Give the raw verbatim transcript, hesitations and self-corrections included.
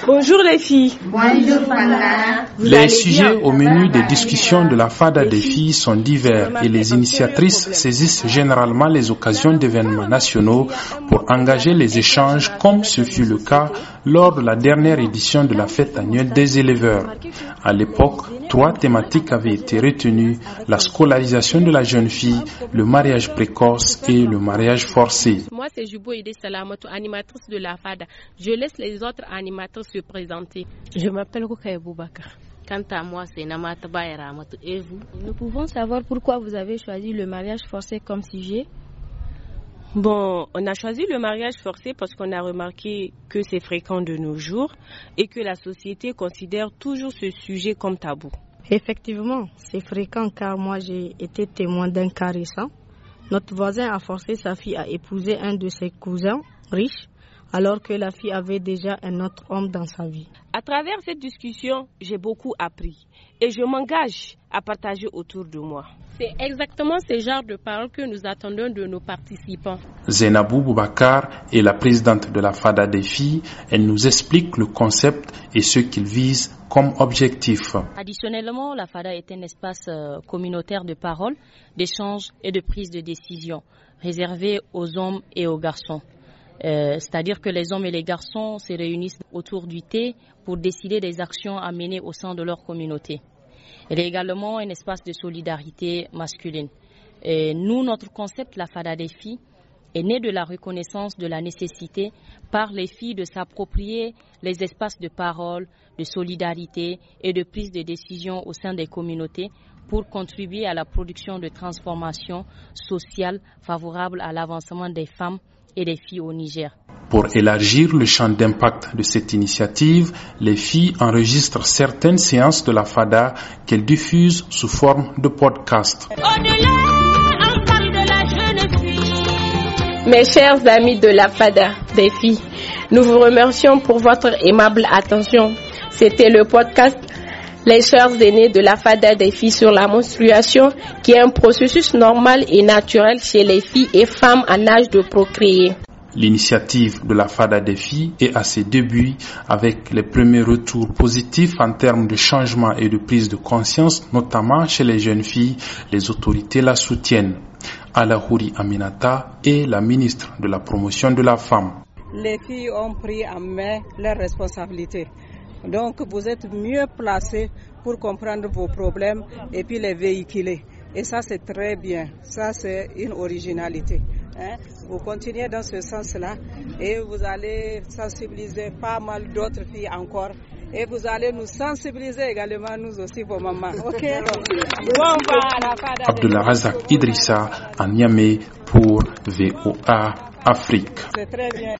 Bonjour les filles. Bonjour Fada. Les sujets au menu des discussions de la Fada des filles sont divers et les initiatrices saisissent généralement les occasions d'événements nationaux pour engager les échanges comme ce fut le cas lors de la dernière édition de la fête annuelle des éleveurs. À l'époque, trois thématiques avaient été retenues, la scolarisation de la jeune fille, le mariage précoce et le mariage forcé. Moi c'est Jubo Ede Salamatou, animatrice de la Fada. Je laisse les autres animateurs se présenter. Je m'appelle Rukaye Boubakar. Quant à moi, c'est Namata Bayramatu. Et vous? Nous pouvons savoir pourquoi vous avez choisi le mariage forcé comme sujet? Bon, on a choisi le mariage forcé parce qu'on a remarqué que c'est fréquent de nos jours et que la société considère toujours ce sujet comme tabou. Effectivement, c'est fréquent car moi j'ai été témoin d'un cas récent. Notre voisin a forcé sa fille à épouser un de ses cousins riches alors que la fille avait déjà un autre homme dans sa vie. À travers cette discussion, j'ai beaucoup appris et je m'engage à partager autour de moi. C'est exactement ce genre de paroles que nous attendons de nos participants. Zainabou Boubakar est la présidente de la Fada des filles. Elle nous explique le concept et ce qu'il vise comme objectif. Additionnellement, la Fada est un espace communautaire de parole, d'échange et de prise de décision, réservé aux hommes et aux garçons. Euh, c'est-à-dire que les hommes et les garçons se réunissent autour du thé pour décider des actions à mener au sein de leur communauté. Elle est également un espace de solidarité masculine. Et nous, notre concept, la Fada des filles, est né de la reconnaissance de la nécessité par les filles de s'approprier les espaces de parole, de solidarité et de prise de décision au sein des communautés pour contribuer à la production de transformations sociales favorables à l'avancement des femmes et des filles au Niger. Pour élargir le champ d'impact de cette initiative, les filles enregistrent certaines séances de la Fada qu'elles diffusent sous forme de podcast. Au-delà, on parle de la jeune fille. Mes chers amis de la Fada des filles, nous vous remercions pour votre aimable attention. C'était le podcast Les sœurs aînées de la Fada des filles sur la menstruation, qui est un processus normal et naturel chez les filles et femmes en âge de procréer. L'initiative de la Fada des filles est à ses débuts avec les premiers retours positifs en termes de changement et de prise de conscience, notamment chez les jeunes filles. Les autorités la soutiennent. Alahouri Aminata est la ministre de la promotion de la femme. Les filles ont pris en main leurs responsabilités. Donc vous êtes mieux placés pour comprendre vos problèmes et puis les véhiculer. Et ça c'est très bien, ça c'est une originalité. Hein? Vous continuez dans ce sens-là et vous allez sensibiliser pas mal d'autres filles encore. Et vous allez nous sensibiliser également, nous aussi, vos mamans. Ok? Abdullah Razak Idrissa à Niamey pour V O A Afrique. C'est très bien.